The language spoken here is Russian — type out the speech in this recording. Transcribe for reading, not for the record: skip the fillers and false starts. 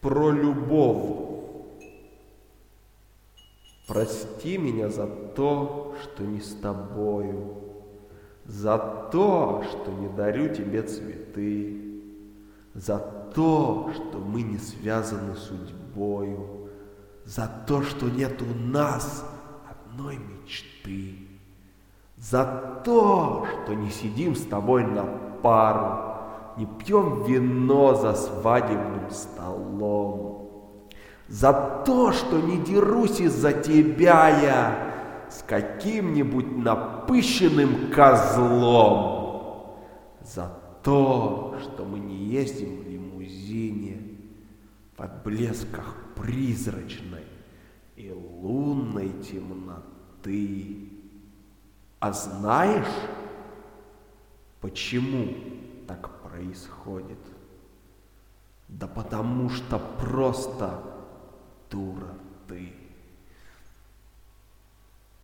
про любовь. Прости меня за то, что не с тобою, за то, что не дарю тебе цветы, за то, что мы не связаны судьбою, за то, что нет у нас одной мечты, за то, что не сидим с тобой на пару, не пьем вино за свадебным столом, за то, что не дерусь из-за тебя я с каким-нибудь напыщенным козлом, за то, что мы не ездим в лимузине в отблесках призрачной и лунной темноты. А знаешь, почему так происходит? Да потому что просто дура.